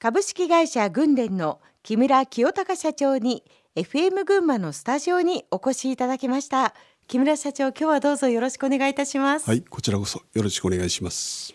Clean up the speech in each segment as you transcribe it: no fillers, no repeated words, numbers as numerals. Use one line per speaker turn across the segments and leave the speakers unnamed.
株式会社群電の木村清隆社長に FM 群馬のスタジオにお越しいただきました。木村社長、今日はどうぞよろしくお願いいたします。
はい、こちらこそよろしくお願いします。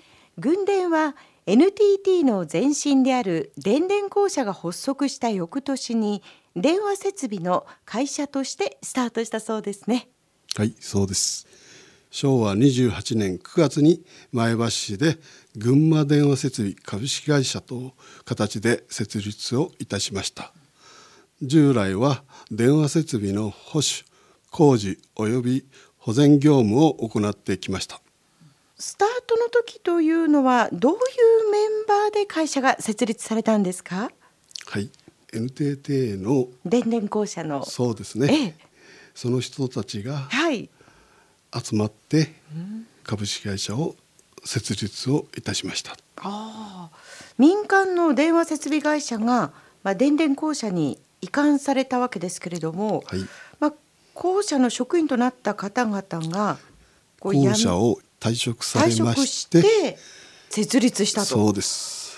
群電は NTT の前身である電電公社が発足した翌年に電話設備の会社としてスタートしたそうですね。
はい、そうです。昭和28年9月に前橋市で群馬電話設備株式会社という形で設立をいたしました。従来は電話設備の保守、工事及び保全業務を行ってきました。
スタートの時というのはどういうメンバーで会社が設立されたんですか？
はい、NTT の
電電公社の
そうですね、その人たちが集まって株式会社を設立をいたしました。
民間の電話設備会社が、電電公社に移管されたわけですけれども、公社の職員となった方々が
公社を退職されまして
設立したと。
そうです。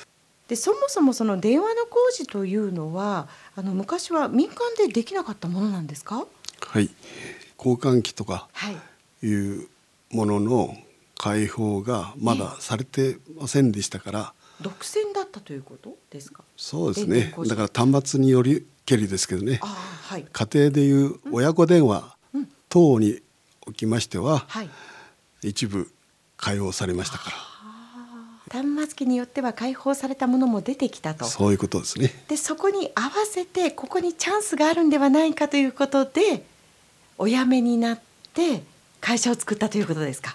で、そもそもその電話の工事というのは昔は民間でできなかったものなんですか？
はい、交換機とかいうものの開放がまだされてませんでしたから、
独占だったということですか？
そうですね。だから端末によりけりですけどね、家庭でいう親子電話等におきましては、一部開放されましたから。
端末機によっては開放されたものも出てきたと。
そういうことですね。
で、そこに合わせてここにチャンスがあるんではないかということでお辞めになって会社を作ったということですか？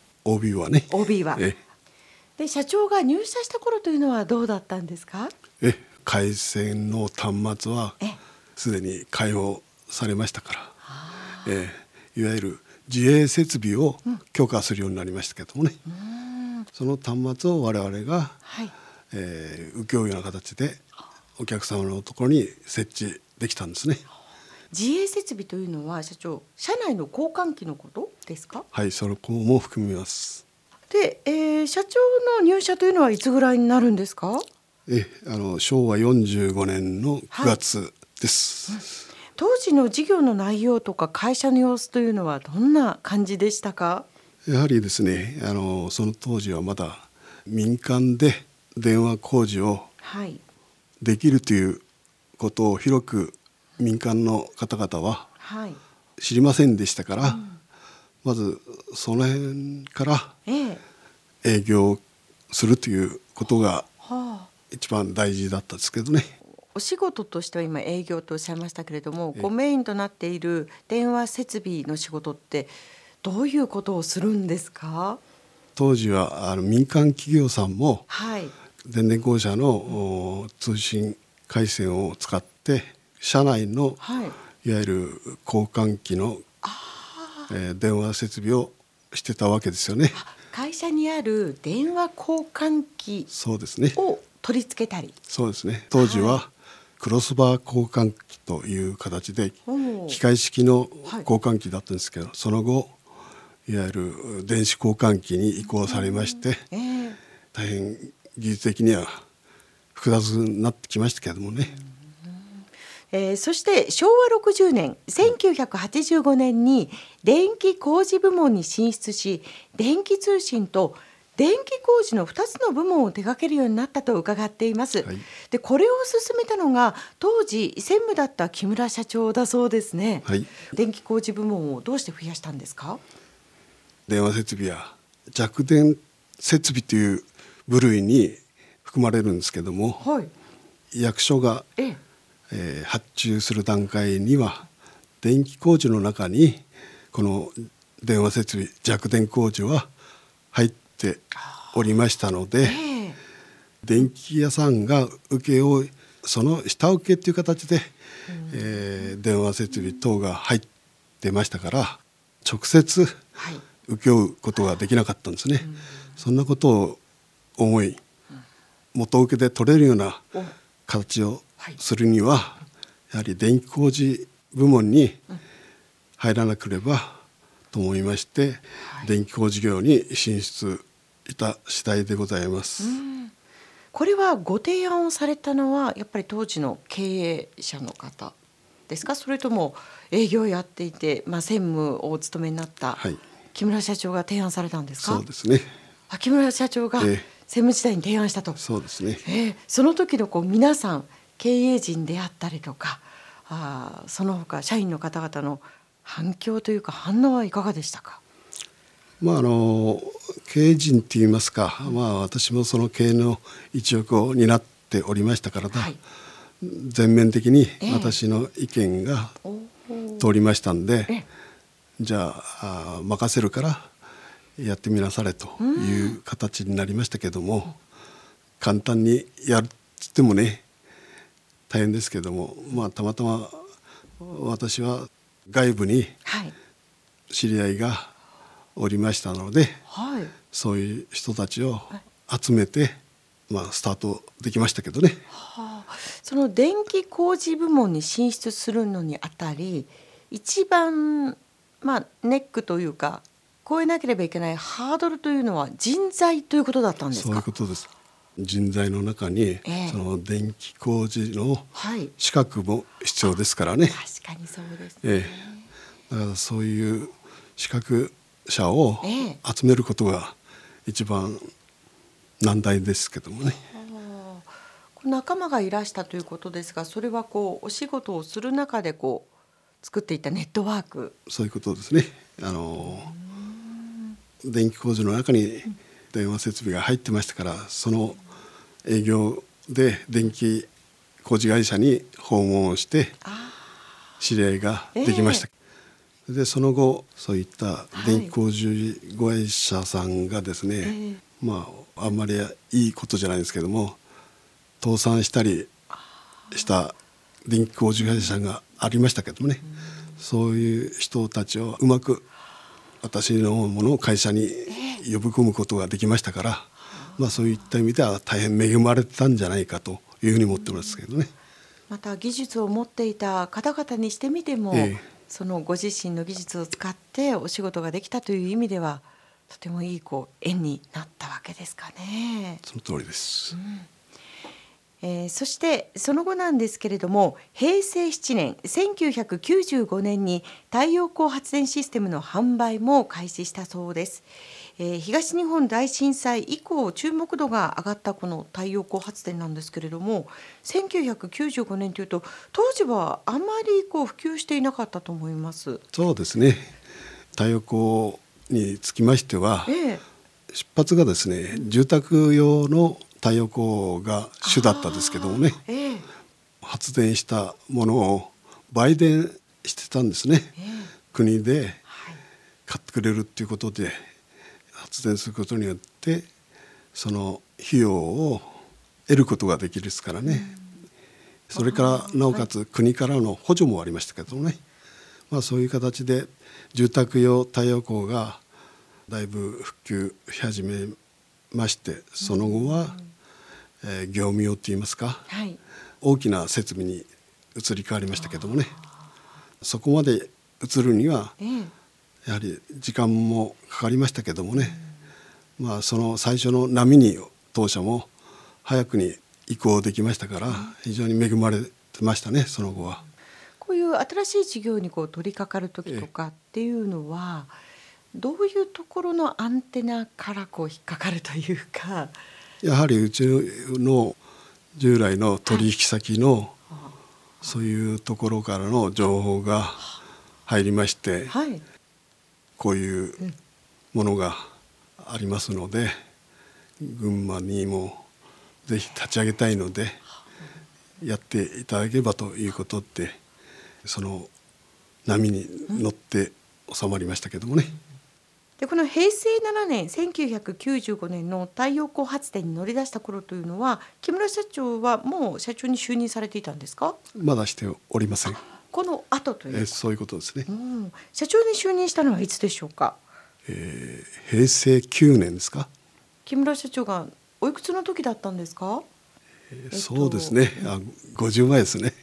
OB はね。
OB は。で、社長が入社した頃というのはどうだったんですか？
回線の端末はすでに開放されましたから、いわゆる自営設備を許可するようになりましたけどもね、その端末を我々が、請け負うような形でお客様のところに設置できたんですね。
自営設備というのは社長、社内の交換機のことですか？
はい、そこも含みます。
で、社長の入社というのはいつぐらいになるんですか？
昭和45年の9月です。
当時の事業の内容とか会社の様子というのはどんな感じでしたか？
やはりですね、その当時はまだ民間で電話工事をできるということを広く民間の方々は知りませんでしたから、まずその辺から営業するということが一番大事だったんですけどね。
お仕事としては今営業とおっしゃいましたけれども、メインとなっている電話設備の仕事ってどういうことをするんですか？
当時は民間企業さんも、電電公社の通信回線を使って社内の、いわゆる交換機の、電話設備をしてたわけですよね。
会社にある電話交換機を取り付けたり。
そうですね。当時はクロスバー交換機という形で機械式の交換機だったんですけど、その後いわゆる電子交換機に移行されまして、大変技術的には複雑になってきましたけれどもね。
そして昭和60年1985年に電気工事部門に進出し、電気通信と電気工事の2つの部門を手掛けるようになったと伺っています。で、これを進めたのが当時専務だった木村社長だそうですね。電気工事部門をどうして増やしたんですか？
電話設備や弱電設備という部類に含まれるんですけども、役所が、発注する段階には電気工事の中にこの電話設備弱電工事は入っておりましたので、電気屋さんが請け負い、その下請けという形で、電話設備等が入ってましたから直接請け負うことができなかったんですね。そんなことを思い、元請けで取れるような形をするにはやはり電気工事部門に入らなければと思いまして、電気工事業に進出いた次第でございます。
これはご提案をされたのはやっぱり当時の経営者の方ですか、それとも営業をやっていて、専務をお務めになった木村社長が提案されたんですか？
そうですね。
木村社長が専務時代に提案したと。
そうですね。
その時の皆さん経営陣であったりとか、その他社員の方々の反響というか反応はいかがでしたか？
経営陣っていいますか、私もその経営の一翼を担っておりましたから全面的に私の意見が通りましたんで、じゃあ任せるからやってみなされという形になりましたけども、簡単にやるっつってもね大変ですけども、たまたま私は外部に知り合いがおりましたので、そういう人たちを集めて、スタートできましたけどね。
その電気工事部門に進出するのにあたり一番ネックというか超えなければいけないハードルというのは人材ということだったんですか？
そういうことです。人材の中に、その電気工事の資格も必要ですからね。
確かにそうですね。
だからそういう資格者を集めることが一番難題ですけどもね。
仲間がいらしたということですが、それはお仕事をする中で作っていったネットワーク。
そういうことですね。電気工事の中に電話設備が入ってましたから、その営業で電気工事会社に訪問をして知り合いができました。でその後そういった電気工事会社さんがですね、あんまりいいことじゃないですけども倒産したりした電気工事会社がありましたけどもね、そういう人たちをうまく私のものを会社に呼び込むことができましたから、そういった意味では大変恵まれてたんじゃないかというふうに思ってますけどね。
また技術を持っていた方々にしてみても、そのご自身の技術を使ってお仕事ができたという意味ではとてもいい縁になったわけですかね。
その通りです。
そしてその後なんですけれども、平成7年1995年に太陽光発電システムの販売も開始したそうです。東日本大震災以降注目度が上がったこの太陽光発電なんですけれども、1995年というと当時はあまり普及していなかったと思います。
そうですね。太陽光につきましては、出発がですね住宅用の太陽光が主だったですけどもね、発電したものを売電してたんですね。国で買ってくれるっていうことで発電することによってその費用を得ることができるですからね。それからなおかつ国からの補助もありましたけどもね、そういう形で住宅用太陽光がだいぶ普及し始めまして、その後は業務用といいますか、大きな設備に移り変わりましたけどもね、そこまで移るにはやはり時間もかかりましたけどもね、その最初の波に当社も早くに移行できましたから非常に恵まれてましたね。その後は
こういう新しい事業に取り掛かる時とかっていうのは、どういうところのアンテナから引っかかるというか。
やはりうちの従来の取引先のそういうところからの情報が入りまして、こういうものがありますので群馬にもぜひ立ち上げたいのでやっていただければということで、その波に乗って収まりましたけどもね。
でこの平成7年1995年の太陽光発電に乗り出した頃というのは木村社長はもう社長に就任されていたんですか？
まだしておりません。
この後という
そういうことですね。
社長に就任したのはいつでしょうか？
平成9年ですか。
木村社長がおいくつの時だったんですか？
そうですね、50前ですね。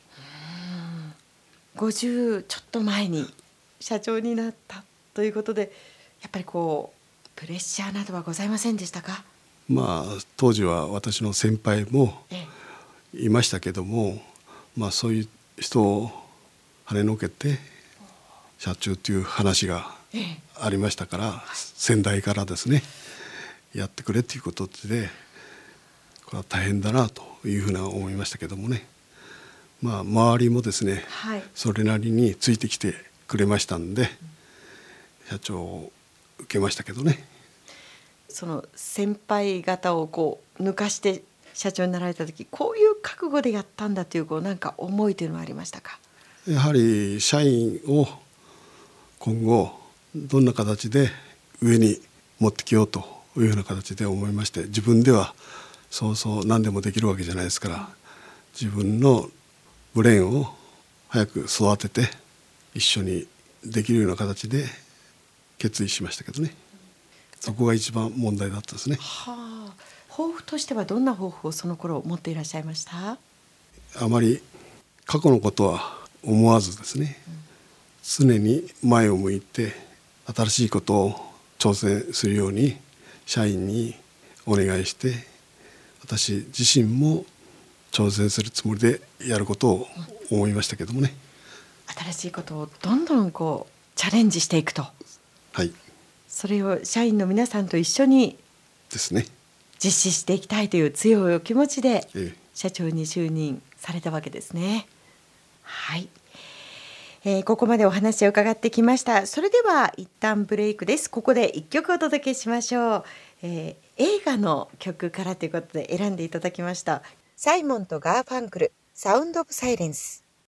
50ちょっと前に社長になったということで、やっぱりプレッシャーなどはございませんでしたか？
当時は私の先輩もいましたけども、そういう人を跳ねのけて社長という話がありましたから、先代からですねやってくれということで、これは大変だなというふうな思いましたけどもね、周りもですね、それなりについてきてくれましたんで、社長を受けましたけどね。
その先輩方を抜かして社長になられた時、こういう覚悟でやったんだというなんか思いというのはありましたか？
やはり社員を今後どんな形で上に持ってきようというような形で思いまして、自分ではそうそう何でもできるわけじゃないですから、自分のブレーンを早く育てて一緒にできるような形で決意しましたけどね。そこが一番問題だったですね。
抱負としてはどんな抱負をその頃持っていらっしゃいました？
あまり過去のことは思わずですね、常に前を向いて新しいことを挑戦するように社員にお願いして、私自身も挑戦するつもりでやることを思いましたけどもね。
新しいことをどんどんチャレンジしていくと。
はい。
それを社員の皆さんと一緒に
ですね、
実施していきたいという強いお気持ちで社長に就任されたわけですね。はい、ここまでお話を伺ってきました。それでは一旦ブレイクです。ここで1曲お届けしましょう。映画の曲からということで選んでいただきました。サイモンとガーファンクル、サウンドオブサイレンス。